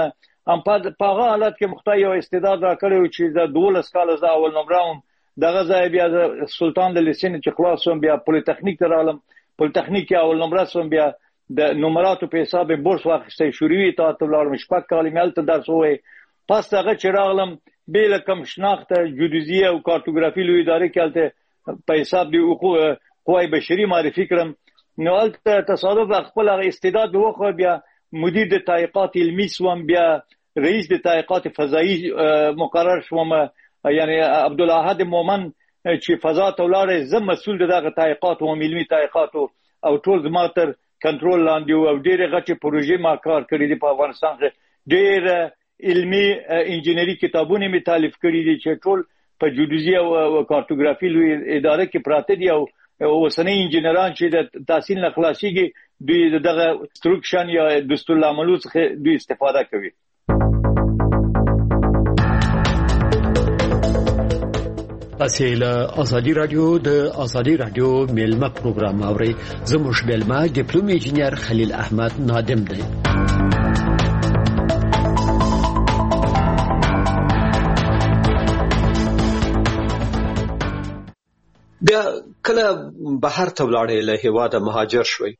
هم په هغه حالت کې مخته یو استعداد راکړی چې د 12 کال زه اول نمبر دغه ځای بیا د سلطان د لیسین چې خلاصوم بیا پولیټیکنیک ته رالم پولیټیکنیک کې اول نمبر سوم بیا د نمراتو په حساب بورس واخیستې شوروي ته تلارم شپږ کال مې هلته درس وې پس هغه چې راغلم بل کم شناخت جیودیزیه او کارتوګرافي لوی ادارې کې هلته په حساب دی قوای بشري معرفي کړم نو هلته تصادف خپل استعداد وخو بیا مدیر د تحقیقات علمي سوم بیا رئیس د تحقیقات فضایی مقرر شوم یعنی عبدالاحد مومن چې فضا ته ولاړ زم مسؤل دغه تحقیقات او علمي تحقیقات او ټول زماتر کنټرول لاندې او ډېر غټي پروژې ما کار کړی دی په افغانستان کې ډېر علمي انجینری کتابونه می تالیف کړی دي چې ټول په جیودیزیه او کارتوګرافي لوی اداره کې پراته دي او اوسنۍ انجینران چې د تحصیل نه خلاصيږي دوی دغه انسترکشن یا دستورالعملو څخه دوی استفاده کوي تاسو له ازادي رادیو د ازادي رادیو میلمه پروګرام اورئ زموږ میلمه ډیپلوم انجینر خلیل احمد نادم دی بیا کله بهر ته ولاړې له هیواده مهاجر شوي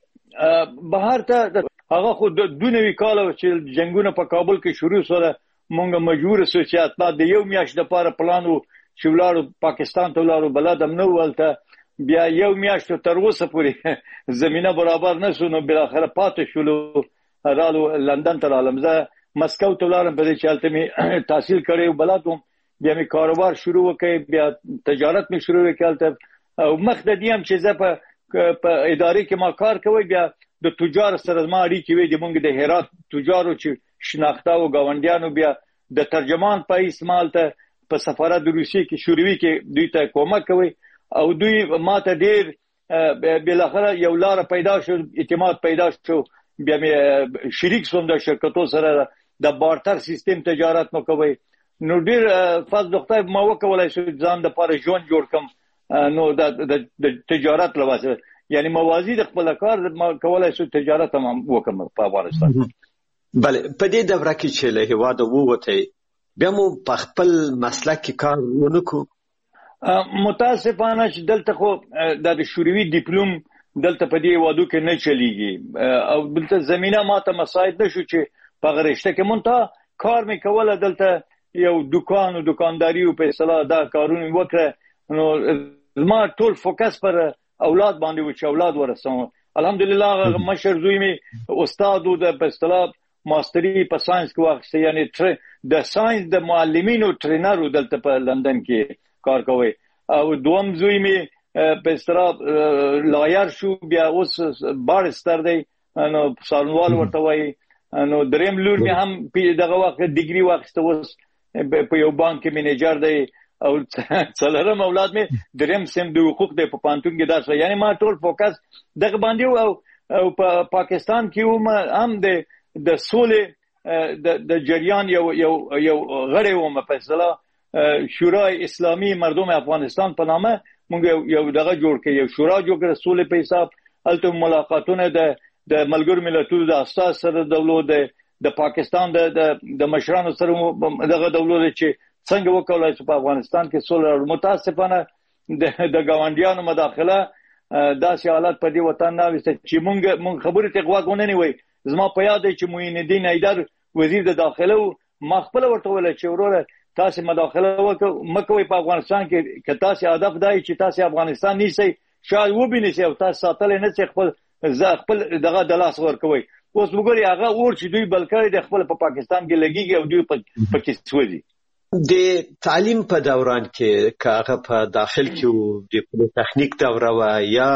بهر ته هغه خو د 2 کال چې جنگونه په کابل کې شروع سره مونږ مجبور سو چې اطلاع د یو میاشت لپاره پلانو چې ولارو پاکستان ته ولارو بلادم نو ولته بیا یو میاشت تر اوسه پورې زمينه برابر نه شو نو بل اخر پاتې شولو رالو لندن ته رالم زه مسکو ته ولارم په دې چالت می تحصیل کړی بلادم بیا می کاروبار شروع وکړ بیا تجارت می شروع وکړ او مخددي هم چې زه په ادارې کې ما کار کوي بیا د تجار سره ما اړیکې وې د مونږ د هرات تجارو چې شناخته او گاونډیانو بیا د ترجمان په استعمال ته په سفارت د روسیې کې شوروي کې دوی ته کومک کوي او دوی ماته ډیر بل اخره یو لار پیدا شو اعتماد پیدا شو بیا مې شریک شوم د شرکتو سره د بارتر سیستم تجارت مو کوي نو ډیر فاز دغه ما وکولای شو ځان د پاره ژوند جوړ کم نو د تجارت لواسه یعنی موازی د خپل کار ما کولای شو تجارت هم وکم په افغانستان بله په دې دوره کې چې له هواده ووته بیا مو په خپل مسلک کې کار ونکو متاسفانه چې دلته خو د شوروي ډیپلوم دلته په دې وادو کې نه چلیږي او دلته زمينه ماته مساعد نشو چې په غرشته کې مونته کار مې کوله دلته یو دکان او دکانداري او په اصطلاح دا کارونه وکړه نو ما ټول فوکس پر اولاد باندې و چې اولاد ورسوم الحمدلله مشر زوی مې استاد او د په اصطلاح ماستری په ساينس کې واخیسته یعنی د ساينس د معلمینو ټرینر دلته په لندن کې کار کوي او دوم زوی می په اصطلاح لایر شو بیا اوس بارستر دی نو سالنوال ورته وای نو دریم لور می هم دغه وخت ډیګري واخیسته اوس په یو بانک کې منیجر دی او څلورم اولاد می دریم سم د حقوق د په پانتون کې درس یعنی ما ټول فوکس دغه باندې او په پاکستان کې هم د سولې د جریان یو غړی و مفصله شورای اسلامی مردم افغانستان په نامه موږ یو دغه جوړ کړ یو شورا جوړ کړ سولې په حساب الته ملاقاتونه د ملګرو ملتونو د اساس سره دولت د پاکستان د مشرانو سره دغه دولت چې څنګه وکولای شي په افغانستان کې سولې متاسفانه د گاونډیانو مداخله داسې حالت په دې وطن نه وسته چې موږ خبرې ته غوږ نه وي زما په یاد دی چې معین الدین حیدر وزیر د داخله ما خپل ورته ویل چې وروره تاسو مداخله مکوئ په افغانستان کې که تاسو هدف دی چې تاسو افغانستان نیسئ شاید وبینئ او تاسو ساتل نه چې خپل دغه د لاس ورکوي اوس وګورئ هغه اور چې دوی بلکې د خپل په پاکستان کې لګیږي او دوی په کې سوځي د تعلیم په دوران کې کاغه په داخل کې د پولیټیکنیک دوره و یا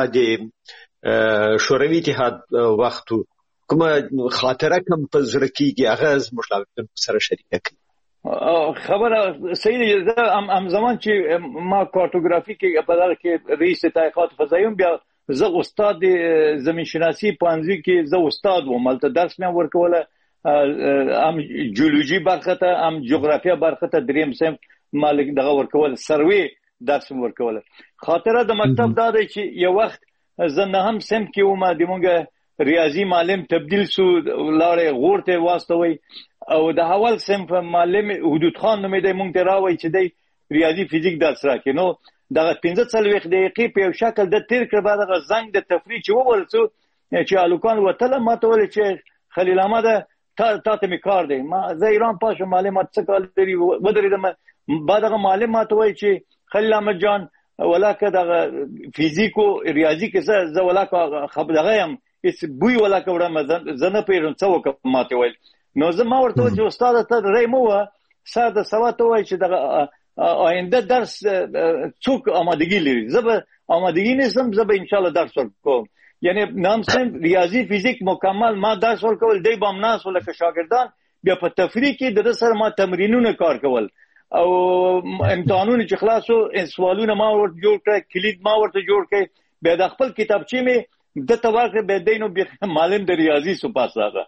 د شوروي اتحاد وختو کومه خاطره کوم په زړه کې هغه مشاورین سره شریک کړي خبره صحیح ده هم زمان چې ما کارتوګرافي کې په دغه کې رئیس تحقیقات فضایي بیا زه استاد زمین شناسی پانځي کې زه استاد وم ملته درس مې ورکوله ام جیولوژي برخه ته ام جغرافیا برخه ته دریم سم مالک دغه ورکول سروي درس ورکول خاطره د مکتب دا دی چې یو وخت زه نه هم سم کې ومه د مونږه ریاضي معلم تبدیل سو لارې غورته واستوي او د اول صنف معلم حدود خان نومېده مونږ ته راوي چې دی ریاضي فزیک درس راکې. نو دغه 15 دقیقې په یو شکل د تیر کړ بعد غ زنګ د تفریح چې وورسو چې الوکان وتله ما ته ول چې خلیل احمد تا ته می کار دی. ما زه ایران پاشو معلومات څه کال لري ودرېدم. بعد غ معلم ما ته وای چې خلیل احمد جان ولاکه دغه فزیک او ریاضي کې زه ولاکه خبره یم اس بوی ولاکه وړم زنه پیرم څه وکم ما ته ویل. نو زه ما ورته چې استاد ته رېمو ساده سواته وای چې دغه آینده درس څوک آمادگی لري. زه آمادگی نیستم، زه به ان شاء الله درس ورکوم. یعنی نام سم ریاضی فزیک مکمل ما درس ورکول دی بام ناس ولکه شاګردان بیا په تفریح کې د سره ما تمرینونه کار کول او امتحانونه چې خلاصو سوالونه ما ورته جوړ کړ، کلید ما ورته جوړ کړ، بیا د خپل کتابچې می د توګه به دینو بیا معلم د ریاضی سو پاس راغی.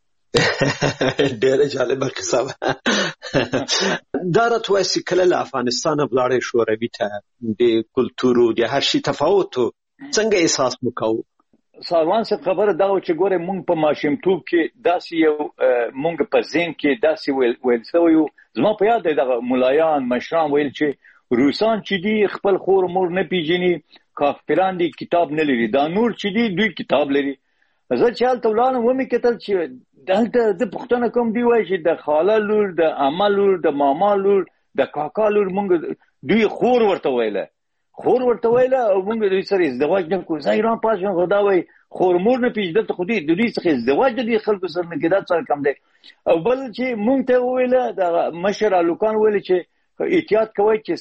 ډېر جالبه قصه دا راته وایي کله له افغانستان بلاړې شوروي ته د کلتور او د هر شي تفاوت څنګه احساس وکاو؟ ساروان څه خبره دا و چې ګوره مونږ په ماشومتوب کې داسې یو مونږ په ذهن کې داسې ویل شوی زما په یاد دی دغه ملایان مشران ویل چې روسان چې دي خپل خور مور نه پیژني، کافران دي کتاب نه لري، دا نور چې دي دوی کتاب لري. زه چې هلته ولاړم ومې کتل چې دلته د پښتنه کوم دی وایي چې د خاله لور، د عمه لور، د ماما لور، د کاکا لور مونږ دوی خور ورته ویله او مونږ دوی سره ازدواج نه کوو. زه ایران پاشم خدا وایي خور مور نه پیژدل ته خو دوی څخه ازدواج د دې خلکو سره نه کېدا څه کم دی. او بل چې مونږ ته وویله د مشر الوکان ویل چې احتیاط کوئ چې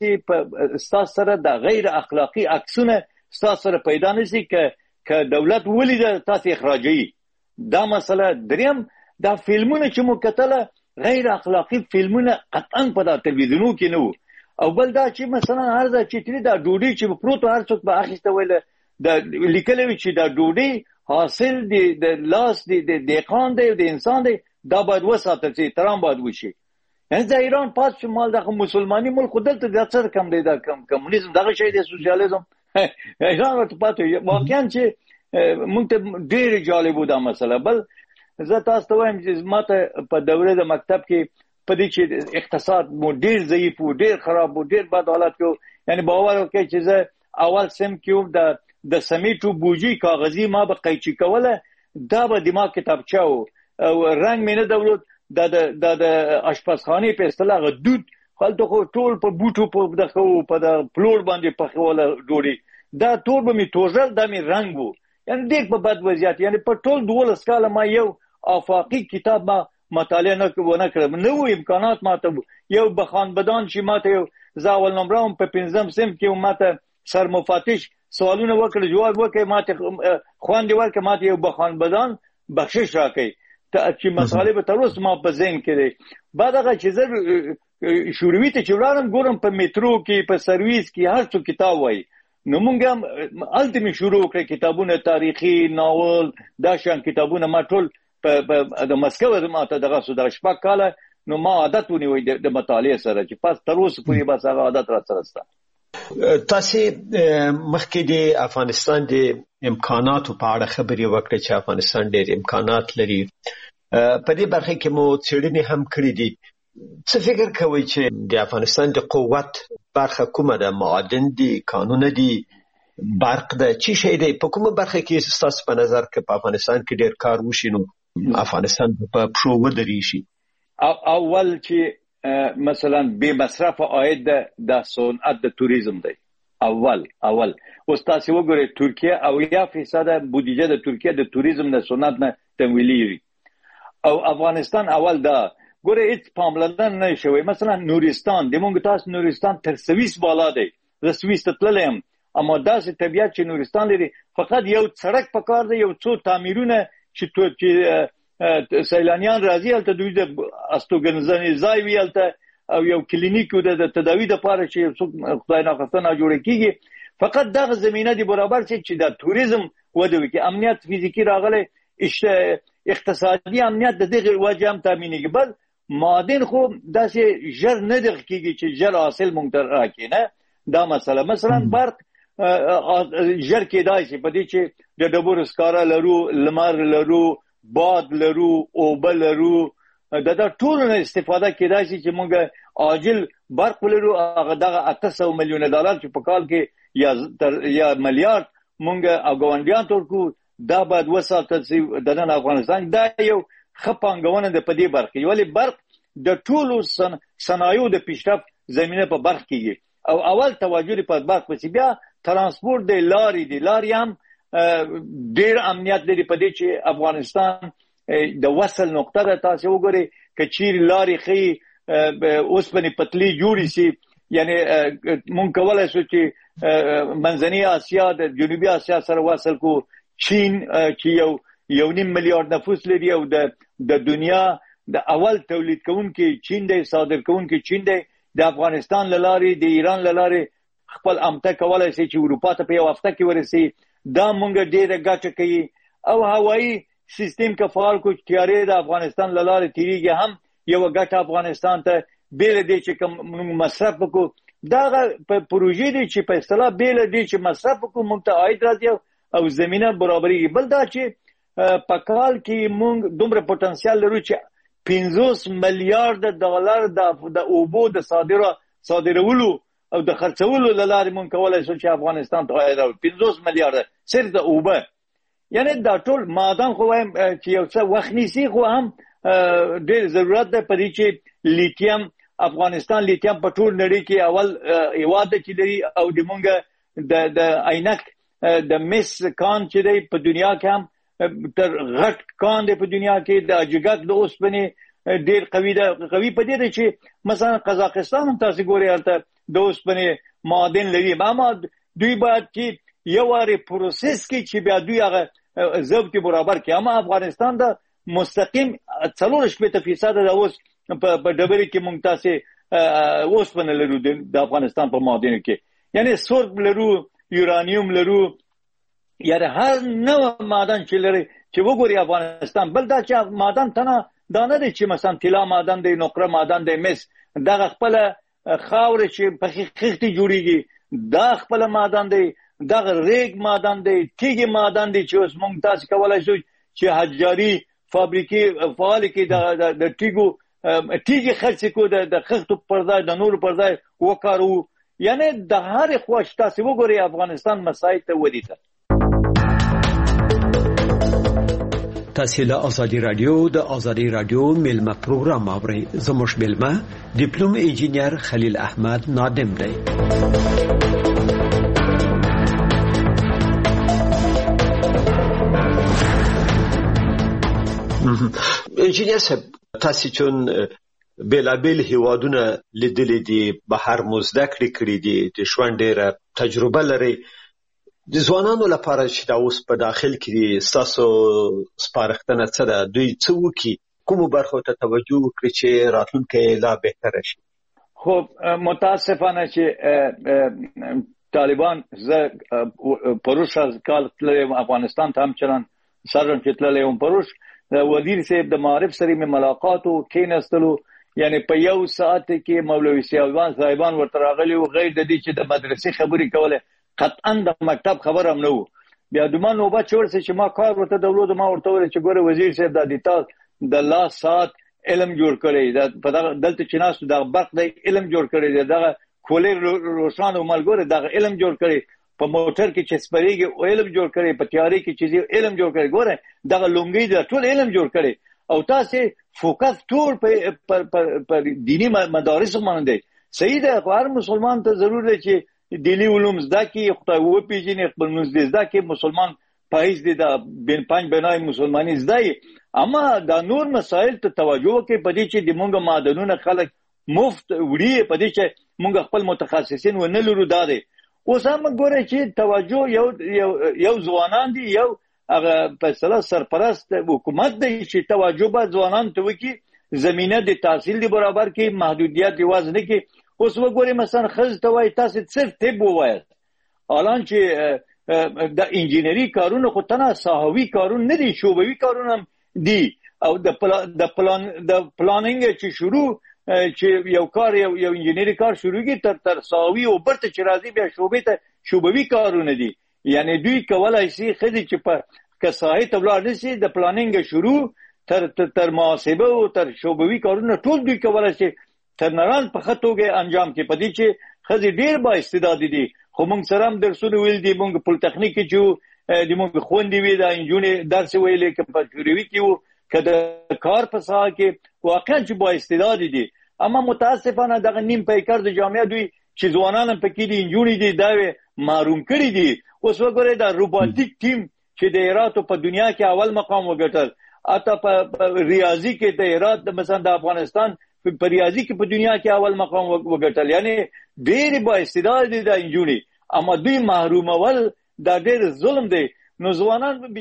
ستاسو سره د غیر اخلاقی عکسونه ستاسو سره پیدا نشي که دولت ولید تاسو اخراجي. دا مسله. دریم دا فلمونه چې مو کتله غیر اخلاقی فلمونه قطعا په تلویزیونو کې نه وو. او بل دا چې مثلا هر ځای چې تری دا ډوډۍ چې پروت هر څوک به اخیسته ویل دا لیکلوي چې دا ډوډۍ حاصل د لاس د دهقان دی د انسان دی، دا باید وساتل شي، احترام باید وشي. یعنی د ایران پات شمال دغه مسلمانۍ ملک دلته د څه کم دی، دا کمونیزم دغه شی دی، سوسیالیزم ایران ورته پاتې واقعا چې مونږ ته ډېر جالب و دا مسله. بل زه تاسو ته وایم چې ماته په دوره د مکتب کې په دې چې اقتصاد مو ډېر ضعیف و، ډېر خراب و، ډېر بد حالت کې. یعنی باور وکړئ چې زه اول سم کې د سمیټو بوجي کاغذي ما به قیچي کوله، دا به دماغ کتابچه و او رنگ مې نه درلود. د اشپزخانې په اصطلاح دود هلته خو ټول په بوټو په د پلور باندې پخوله ډوډۍ، دا ټول به مې توژل، دا مې رنګ و. یعنی ډېر په بد وضعیت. یعنی په ټول 12 کاله ما یو آفاقي کتاب ما مطالعه نه کړم، نه و امکانات ماته. یو بخان بدان چې ماته یو زاول نمبر په 15 صنف کې ماته سرمفتش سوالونه وکړ، جواب وکړ، ماته خوان دی ورکړ، ماته یو بخان بدان بخشش راکړي چې مطالبه تر اوسه ما په ذهن کې دی. بعد هغه چې زه شوروي ته چې ولاړم ګورم په میټرو کې په سرویس کې هر څو کتاب وایي. نو مونږ هم هلته مې شروع کړې کتابونه، تاریخي ناول دا شان کتابونه ما ټول د مسکو ماته دغه سو د شپږ کاله نو ما عادت ونیوی د مطالعې سره چې پس تر اوسه پورې بس هغه عادت را سره ستا. تاسو مخکې د افغانستان د امکاناتو په اړه خبرې وکړې چې افغانستان ډېر امکانات لري. په دې برخه کې مو څېړنې هم کړې دي. څه فکر کوئ چې د افغانستان د قوت برخه کومه ده؟ معادن دي، کانونه دي، برق ده، چی شي دی؟ په کومه برخه کې ستاسو په نظر کې په افغانستان کې ډېر کار وشي نو افغانستان په پښو ودرې شي؟ اول چې مثلا بے مصرف عاید د صنعت د توریزم دی. اول اوس تاسو وګورئ ترکیه 80% بودیجه د ترکیه د توریزم د صنعت نه تمویلي او افغانستان اول دا ګوره هیڅ پاملرنه نه شوی. مثلا نورستان د مونږ تاسو نورستان تر سویس بالا دی، زه سویس ته تللم اما داسې طبیعت چې نورستان لري، فقط یو سړک پکار دی، یو څو تعمیرونه چې سیلانیان راځي هلته دوی د استوګنځنې ځای وي هلته او یو کلینیک د تداوی دپاره چې څوک خدای ناخواسته ناجوړه کېږي. فقط دغه زمینه دی برابر چې د توریزم وده وکړي. امنیت فزیکي راغلی، اقتصادي امنیت د دغه وجه هم تامینېږي. بل معادن خو داسې ژر نه دغه کېږي چې ژر حاصل مونږ ته راکړي نه. دا مسله مثلا برق ژر کېدای شي په دې چې د ډبرو سکاره لرو، لمر لرو، باد لرو، اوبه لرو، دا ټول نه استفاده کېدای شي چې موږ عاجل برق ولرو. هغه دغه 800 میلیون ډالر چې په کال کې یا میلیارډ موږ او ګاونډیان ورکو، دا باید وساتل شي د نن افغانستان. دا یو ښه پانګونه ده په دې برخه، ولې برق د ټولو صنایعو د پیشرفت زمینه په برق کېږي او اول توجه په برق پسې، بیا ترانسپورت د لارې هم ډېر امنیت لري په دې چې افغانستان د وصل نقطه ده. تاسو وګورئ که چیرې لارې ښې اوسپنې پتلې جوړې شي، یعنی مونږ کولی شو چې منځنۍ اسیا د جنوبي اسیا سره وصل کو. چین چې یو نیم میلیارډ نفوس لري او د دنیا د اول تولید کوونکی چین دی، صادر کوونکی چین دی. د افغانستان له لارې، د ایران له لارې خپل امته کولی شي چې اروپا ته په یو هفته کې ورسي. دا مونږ ډېره ګټه کوي. او هوایي سیستم که فعال کو، تیارې د افغانستان له لارې تیریږي، هم یو ګټه افغانستان ته. بیل دی چې کوم مصرف وکړو، دغه پروژې دي چې په اصطلاح بیل دی چې مصرف وکړو موږ ته عاید راځي او زمینه برابرېږي. بل دا چې په کال کې موږ دومره پوتنسیال لرو چې 50 میلیارډ ډالر د اوبو د صادرولو او د خرڅولو له لارې موږ کولی شو چې افغانستان ته عاید راوړو. 50 میلیارډ صرف د اوبه. یعنی دا ټول معدن خو وایم چې یو څه وخت نیسي، خو هم ډېر ضرورت ده په دې چې لیتیم، افغانستان لیتیم په ټول نړۍ کې اول هېواد دی چې لري او د موږ د عینک د مس کان چې دی په دنیا کې هم تر غټ کان دی په دنیا کې. د اجګک د اوسپنې ډېر قوي ده. قوي په دې دی چې مثلا قزاقستان هم تاسو ګورئ هلته د اوسپنې معادن لري، اما دوی باید چې یو وارې پروسس کې چې بیا دوی هغه ضبط برابر کړي. اما افغانستان د مستقیم 40% د اوس په ډبرې کې موږ تاسې اوسپنه لرو د افغانستان په معادنو کې، یعنی سرب لرو، یورانیوم لرو، یعنی هر نوع معدن چې لري چې وګوري افغانستان. بل دا چې معدن تنه دا نه دی چې مثلا طلا معدن دی، نقره معدن دی، مس دغه خپله خاورې چې په خښتې جوړېږي دا خپله معدن دی، دغه ریګ معدن دی، تیږې معدن دی چې اوس موږ تاسې کولی شو چې حجاري فابریکې فعالې کړي، د تیږې خرڅې کړو، د خښتو پر ځای د نورو پر ځای وکاروو. یعنی د هرې خوا چې تاسې وګورئ افغانستان مساعد ته ودیته. تاسو له ازادي رادیو د ازادي رادیو میلمه پروګرام اورئ. زموږ میلمه ډیپلوم انجینیر خلیل احمد نادم دی. انجینیر صاحب، تاسو چون بیلابیل هیوادونه لیدلې دي، بهر مزده کړې دي، د ژوند ډېره تجربه لري. د ځوانانو لپاره چې دا اوس په داخل کې ستاسو سپارښتنه څه ده؟ دوی څه وکړي، کومو برخو ته توجه وکړي چې راتلونکی لا بهتره شي؟ خب متاسفانه چې طالبان زه پروش از کال تللی افغانستان ته همچنان سرم چې تللی وم پروش وزیر صاحب د معارف سره مې ملاقات و کېناستلو، یعنی په یو ساعت کې مولوي صاحبان ورته راغلي وو، غیر د دې چې د مدرسې خبرې کوله، قطعا د مکتب خبر هم نه و. بیا دومره نوبت شوړ چې ما کار ورته درلود، ما ورته وویل چې ګوره وزیر صاحب دا د لاس ساعت علم جوړ کړی، دلته چې ناستو دغه برق دی علم جوړ کړی دی، دغه کولر روښانه ملګری دغه علم جوړ کړی، په موټر کې چې سپریږي علم جوړ کړی، په تیارې کې چې علم جوړ کړی، ګوره دغه لونګۍ د ټول علم جوړ کړی. او تاسو فوکس ټول په دینی مدارس باندې صحیح ده. هر مسلمان ته ضرور دی چې دینی علوم زده کړي، خدای وپېژني، خپل لمونځ زده کړي، مسلمان پایز دی د پنځ بنای مسلمانۍ زده یې. اما دا نور مسائل ته توجه وکړي په دې چې د موږ معدنونه خلک مفت وړي، په دې چې موږ خپل متخصصین ونه لرو. دا دی اوس هم ګورئ چې توجه یو ځوانان دي، یو هغه په اصطلاح سرپرست حکومت دی چې توجه به ځوانان ته وکړي، زمینه د تحصیل دی برابر کړي، محدودیت یوازې نه کړي. اوس وګورئ مثلا ښځو ته وایي تاسو صرف طب ووایاست، حالان چې د انجینري کارونه خو تنه ساحوي کارونه نه دي، شعبوي کارونه هم دي. او د پلانینګ چې شروع چې یو کار یو انجینری کار شروع کی تر ساوي او برته چې راځي بیا شوبې ته شوبوي کارونه دي. یعنی دوی کولای شي خدي چې په کساهي تبلار نشي د پلانینګ شروع تر محاسبه او تر شوبوي کارونه ټول دوی کولای شي تر نران په خطوګه انجام کې پدې چې خدي ډیر با استعداد دي. خو موږ سره هم درسونه ویل دي، موږ په تخنیک کې جو د موږ خوندې وی دا انجونې درس ویلې کې په جوړوي کې وو کله کار په ساحه کې واقعا چې با استعداد دي. اما متاسفانه دغه نیم پیکر د جامعه دوی چې ځوانان په کې دي انجونې دي دا محروم کړی دي. اوس وګورئ دا روبوټیک ټیم چې د هرات په دنیا کې اول مقام وګټل، اته په ریاضي کې د هرات مثلا د افغانستان په ریاضي کې په دنیا کې اول مقام وګټل. یعنی ډېر با استعداد دي د انجونې، اما دوی محرومول دا ډېر ظلم دی. نو ځوانان